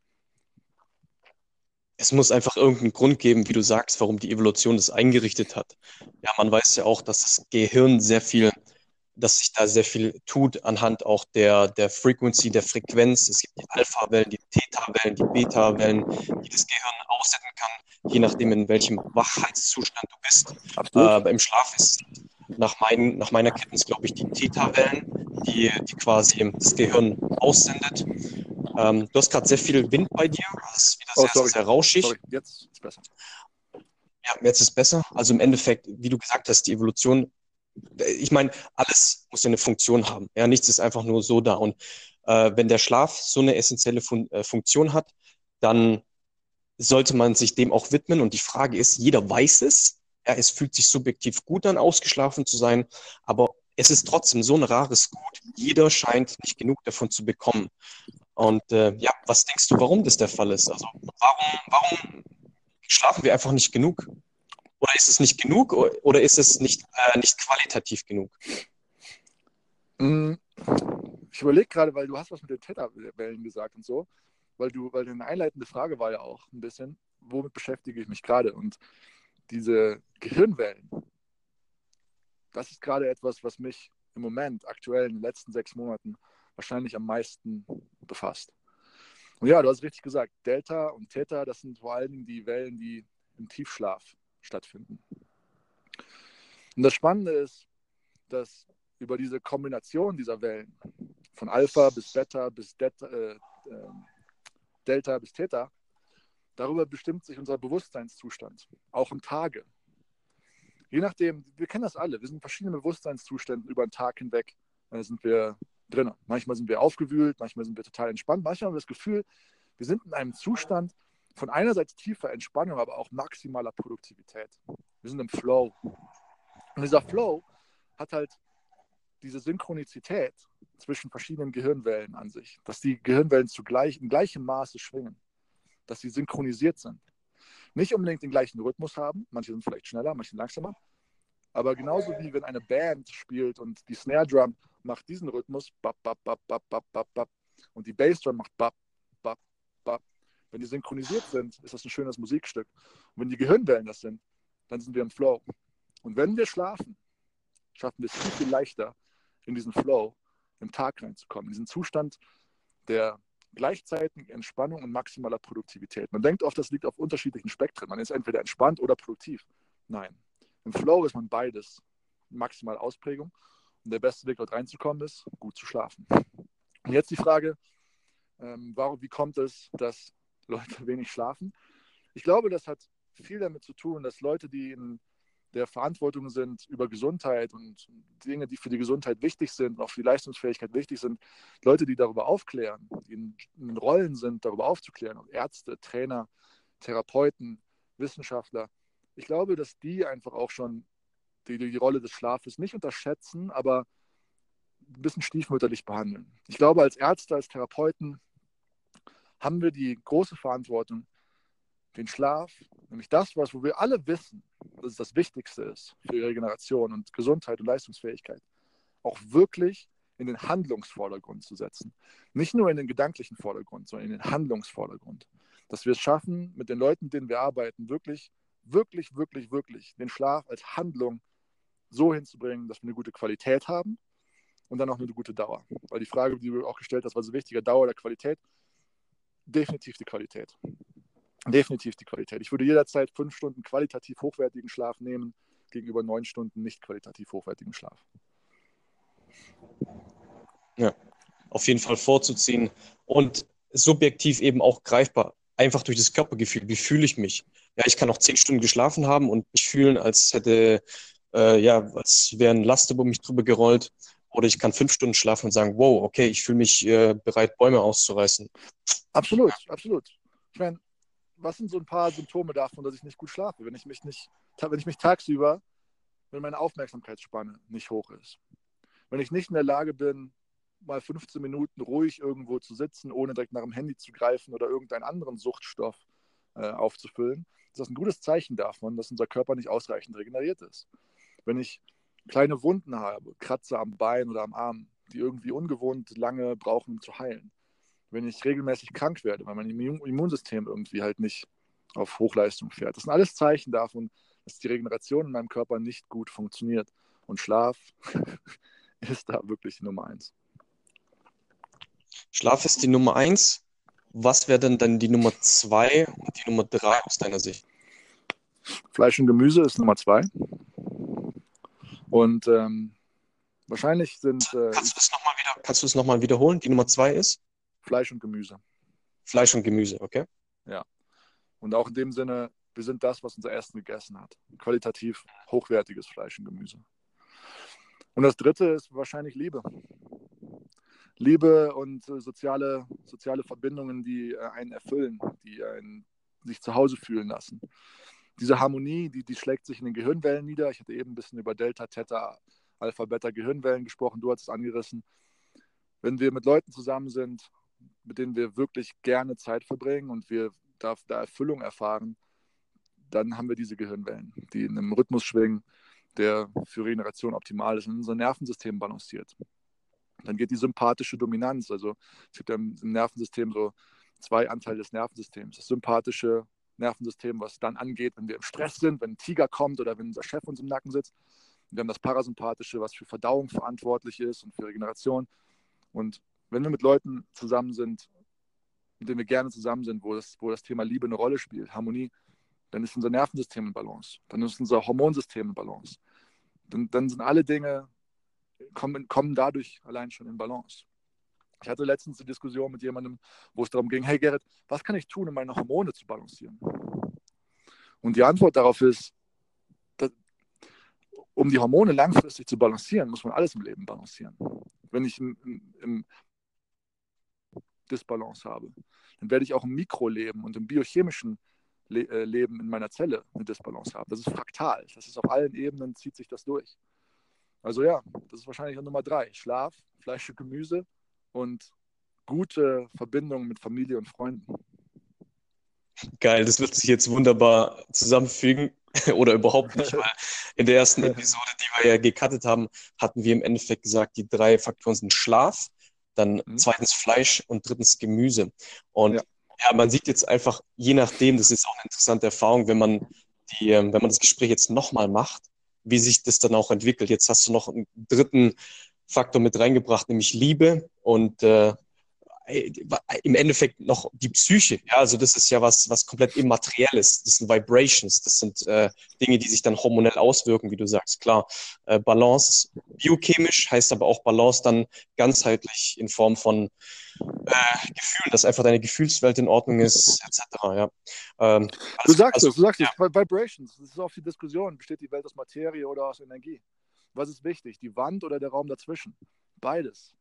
Es muss einfach irgendeinen Grund geben, wie du sagst, warum die Evolution das eingerichtet hat. Ja, man weiß ja auch, dass das Gehirn dass sich da sehr viel tut anhand auch der Frequency, der Frequenz. Es gibt die Alpha-Wellen, die Theta-Wellen, die Beta-Wellen, die das Gehirn aussenden kann, je nachdem, in welchem Wachheitszustand du bist. Absolut. Im Schlaf ist nach meiner Kenntnis, glaube ich, die Theta-Wellen, die quasi das Gehirn aussendet. Du hast gerade sehr viel Wind bei dir. Das ist wieder sehr rauschig. Sorry, jetzt ist besser. Ja, jetzt ist besser. Also im Endeffekt, wie du gesagt hast, die Evolution, ich meine, alles muss ja eine Funktion haben. Ja, nichts ist einfach nur so da. Und wenn der Schlaf so eine essentielle Funktion hat, dann sollte man sich dem auch widmen. Und die Frage ist, jeder weiß es. Ja, es fühlt sich subjektiv gut an, ausgeschlafen zu sein, aber es ist trotzdem so ein rares Gut. Jeder scheint nicht genug davon zu bekommen. Und ja, was denkst du, warum das der Fall ist? Also warum schlafen wir einfach nicht genug? Oder ist es nicht genug oder ist es nicht qualitativ genug? Ich überlege gerade, weil du hast was mit den Theta-Wellen gesagt und so, weil deine einleitende Frage war ja auch ein bisschen, womit beschäftige ich mich gerade? Und diese Gehirnwellen, das ist gerade etwas, was mich im Moment, aktuell in den letzten 6 Monaten, wahrscheinlich am meisten befasst. Und ja, du hast richtig gesagt, Delta und Theta, das sind vor allen Dingen die Wellen, die im Tiefschlaf stattfinden. Und das Spannende ist, dass über diese Kombination dieser Wellen, von Alpha bis Beta bis Delta bis Theta, darüber bestimmt sich unser Bewusstseinszustand, auch im Tage. Je nachdem, wir kennen das alle, wir sind in verschiedenen Bewusstseinszuständen über den Tag hinweg, sind wir drin. Manchmal sind wir aufgewühlt, manchmal sind wir total entspannt, manchmal haben wir das Gefühl, wir sind in einem Zustand von einerseits tiefer Entspannung, aber auch maximaler Produktivität. Wir sind im Flow. Und dieser Flow hat halt diese Synchronizität zwischen verschiedenen Gehirnwellen an sich, dass die Gehirnwellen in gleichem Maße schwingen, dass sie synchronisiert sind. Nicht unbedingt den gleichen Rhythmus haben, manche sind vielleicht schneller, manche langsamer, aber genauso wie wenn eine Band spielt und die Snare Drum macht diesen Rhythmus, bap, bap, bap, bap, bap, bap, bap, und die Bassdrum macht bap, bap, bap. Wenn die synchronisiert sind, ist das ein schönes Musikstück. Und wenn die Gehirnwellen das sind, dann sind wir im Flow. Und wenn wir schlafen, schaffen wir es viel, viel leichter, in diesen Flow im Tag reinzukommen, in diesen Zustand der gleichzeitigen Entspannung und maximaler Produktivität. Man denkt oft, das liegt auf unterschiedlichen Spektren. Man ist entweder entspannt oder produktiv. Nein, im Flow ist man beides, maximale Ausprägung. Und der beste Weg, dort reinzukommen, ist, gut zu schlafen. Und jetzt die Frage, wie kommt es, dass Leute wenig schlafen? Ich glaube, das hat viel damit zu tun, dass Leute, die in der Verantwortung sind über Gesundheit und Dinge, die für die Gesundheit wichtig sind, auch für die Leistungsfähigkeit wichtig sind, Leute, die darüber aufklären, die in Rollen sind, darüber aufzuklären, Ärzte, Trainer, Therapeuten, Wissenschaftler. Ich glaube, dass die einfach auch schon die Rolle des Schlafes nicht unterschätzen, aber ein bisschen stiefmütterlich behandeln. Ich glaube, als Ärzte, als Therapeuten haben wir die große Verantwortung, den Schlaf, nämlich das, wo wir alle wissen, dass es das Wichtigste ist für Regeneration und Gesundheit und Leistungsfähigkeit, auch wirklich in den Handlungsvordergrund zu setzen. Nicht nur in den gedanklichen Vordergrund, sondern in den Handlungsvordergrund. Dass wir es schaffen, mit den Leuten, mit denen wir arbeiten, wirklich, wirklich, wirklich, wirklich den Schlaf als Handlung so hinzubringen, dass wir eine gute Qualität haben und dann auch eine gute Dauer. Weil die Frage, die du auch gestellt hast, war so wichtiger, Dauer oder Qualität. definitiv die Qualität. Definitiv die Qualität. Ich würde jederzeit 5 Stunden qualitativ hochwertigen Schlaf nehmen, gegenüber 9 Stunden nicht qualitativ hochwertigen Schlaf. Ja, auf jeden Fall vorzuziehen und subjektiv eben auch greifbar. Einfach durch das Körpergefühl. Wie fühle ich mich? Ja, ich kann auch 10 Stunden geschlafen haben und mich fühlen, als als wäre ein Laster über mich drüber gerollt. Oder ich kann 5 Stunden schlafen und sagen, wow, okay, ich fühle mich bereit, Bäume auszureißen. Absolut, absolut. Ich meine, was sind so ein paar Symptome davon, dass ich nicht gut schlafe? Wenn ich mich tagsüber, wenn meine Aufmerksamkeitsspanne nicht hoch ist. Wenn ich nicht in der Lage bin, mal 15 Minuten ruhig irgendwo zu sitzen, ohne direkt nach dem Handy zu greifen oder irgendeinen anderen Suchtstoff aufzufüllen, ist das ein gutes Zeichen davon, dass unser Körper nicht ausreichend regeneriert ist. Wenn ich kleine Wunden habe, Kratzer am Bein oder am Arm, die irgendwie ungewohnt lange brauchen, um zu heilen. Wenn ich regelmäßig krank werde, weil mein Immunsystem irgendwie halt nicht auf Hochleistung fährt. Das sind alles Zeichen davon, dass die Regeneration in meinem Körper nicht gut funktioniert. Und Schlaf ist da wirklich die Nummer 1. Schlaf ist die Nummer 1. Was wäre denn dann die Nummer 2 und die Nummer 3 aus deiner Sicht? Fleisch und Gemüse ist Nummer 2. Und wahrscheinlich sind... Kannst du es nochmal wiederholen? Die Nummer 2 ist? Fleisch und Gemüse. Fleisch und Gemüse, okay. Ja. Und auch in dem Sinne, wir sind das, was unser Essen gegessen hat. Qualitativ hochwertiges Fleisch und Gemüse. Und das 3. ist wahrscheinlich Liebe. Liebe und soziale Verbindungen, die einen erfüllen, die einen sich zu Hause fühlen lassen. Diese Harmonie, die schlägt sich in den Gehirnwellen nieder. Ich hatte eben ein bisschen über Delta, Theta, Alpha, Beta Gehirnwellen gesprochen. Du hast es angerissen. Wenn wir mit Leuten zusammen sind, mit denen wir wirklich gerne Zeit verbringen und wir da Erfüllung erfahren, dann haben wir diese Gehirnwellen, die in einem Rhythmus schwingen, der für Regeneration optimal ist und unser Nervensystem balanciert. Dann geht die sympathische Dominanz, also es gibt ja im Nervensystem so 2 Anteile des Nervensystems. Das sympathische Nervensystem, was dann angeht, wenn wir im Stress sind, wenn ein Tiger kommt oder wenn unser Chef uns im Nacken sitzt. Wir haben das parasympathische, was für Verdauung verantwortlich ist und für Regeneration. Und wenn wir mit Leuten zusammen sind, mit denen wir gerne zusammen sind, wo das Thema Liebe eine Rolle spielt, Harmonie, dann ist unser Nervensystem in Balance, dann ist unser Hormonsystem in Balance. Dann sind alle Dinge, kommen dadurch allein schon in Balance. Ich hatte letztens eine Diskussion mit jemandem, wo es darum ging, hey Gerrit, was kann ich tun, um meine Hormone zu balancieren? Und die Antwort darauf ist, um die Hormone langfristig zu balancieren, muss man alles im Leben balancieren. Wenn ich im Disbalance habe, dann werde ich auch im Mikroleben und im biochemischen Leben in meiner Zelle eine Disbalance haben. Das ist fraktal. Das ist auf allen Ebenen, zieht sich das durch. Also ja, das ist wahrscheinlich Nummer 3. Schlaf, Fleisch und Gemüse und gute Verbindungen mit Familie und Freunden. Geil, das wird sich jetzt wunderbar zusammenfügen oder überhaupt nicht, weil in der ersten Episode, die wir ja gecuttet haben, hatten wir im Endeffekt gesagt, die 3 Faktoren sind Schlaf, dann 2. Fleisch und 3. Gemüse. Und ja, man sieht jetzt einfach, je nachdem, das ist auch eine interessante Erfahrung, wenn man das Gespräch jetzt nochmal macht, wie sich das dann auch entwickelt. Jetzt hast du noch einen 3. Faktor mit reingebracht, nämlich Liebe und im Endeffekt noch die Psyche. Ja, also das ist ja was komplett Immaterielles. Das sind Vibrations. Das sind Dinge, die sich dann hormonell auswirken, wie du sagst. Klar, Balance biochemisch heißt aber auch Balance dann ganzheitlich in Form von Gefühlen, dass einfach deine Gefühlswelt in Ordnung ist, etc. Ja. Du sagst es. Vibrations. Das ist auch die Diskussion. Besteht die Welt aus Materie oder aus Energie? Was ist wichtig? Die Wand oder der Raum dazwischen? Beides.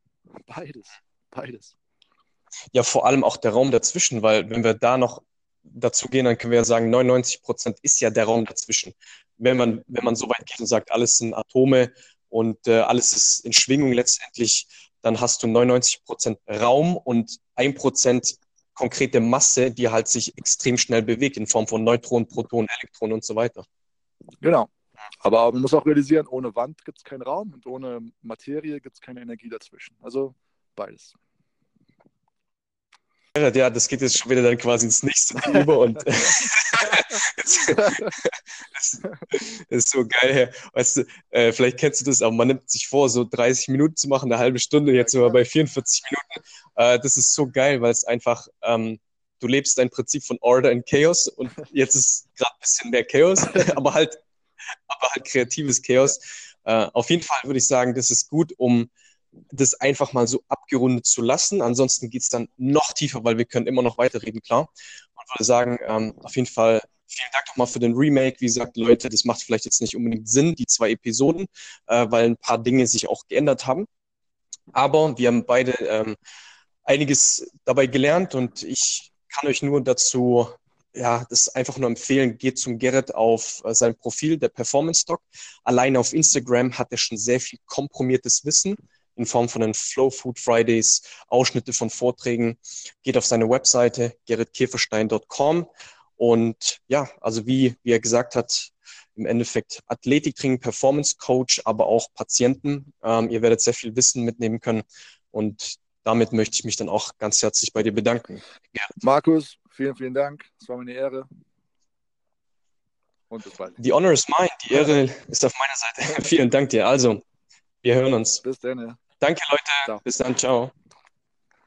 Ja, vor allem auch der Raum dazwischen, weil wenn wir da noch dazu gehen, dann können wir ja sagen, 99% ist ja der Raum dazwischen. Wenn man so weit geht und sagt, alles sind Atome und alles ist in Schwingung letztendlich, dann hast du 99% Raum und 1% konkrete Masse, die halt sich extrem schnell bewegt in Form von Neutronen, Protonen, Elektronen und so weiter. Genau. Aber man muss auch realisieren, ohne Wand gibt es keinen Raum und ohne Materie gibt es keine Energie dazwischen. Also beides. Ja, das geht jetzt schon wieder dann quasi ins nächste über und das ist so geil. Weißt du, vielleicht kennst du das, aber man nimmt sich vor, so 30 Minuten zu machen, eine halbe Stunde, jetzt sind wir bei 44 Minuten. Das ist so geil, weil es einfach du lebst ein Prinzip von Order and Chaos und jetzt ist gerade ein bisschen mehr Chaos, aber halt kreatives Chaos. Auf jeden Fall würde ich sagen, das ist gut, um das einfach mal so abgerundet zu lassen. Ansonsten geht es dann noch tiefer, weil wir können immer noch weiterreden, klar. Und würde sagen, auf jeden Fall vielen Dank nochmal für den Remake. Wie gesagt, Leute, das macht vielleicht jetzt nicht unbedingt Sinn, die 2 Episoden, weil ein paar Dinge sich auch geändert haben. Aber wir haben beide einiges dabei gelernt und ich kann euch nur dazu, ja, das einfach nur empfehlen, geht zum Gerrit auf sein Profil, der Performance Doc. Alleine auf Instagram hat er schon sehr viel komprimiertes Wissen in Form von den Flow Food Fridays, Ausschnitte von Vorträgen. Geht auf seine Webseite gerritkäferstein.com und ja, also wie er gesagt hat, im Endeffekt Athletiktraining, Performance Coach, aber auch Patienten. Ihr werdet sehr viel Wissen mitnehmen können und damit möchte ich mich dann auch ganz herzlich bei dir bedanken. Markus, vielen, vielen Dank. Es war mir eine Ehre. Und bis bald. The honor is mine. Die Ehre ist auf meiner Seite. Vielen Dank dir. Also, wir hören uns. Bis dann. Danke, Leute. Ciao. Bis dann. Ciao.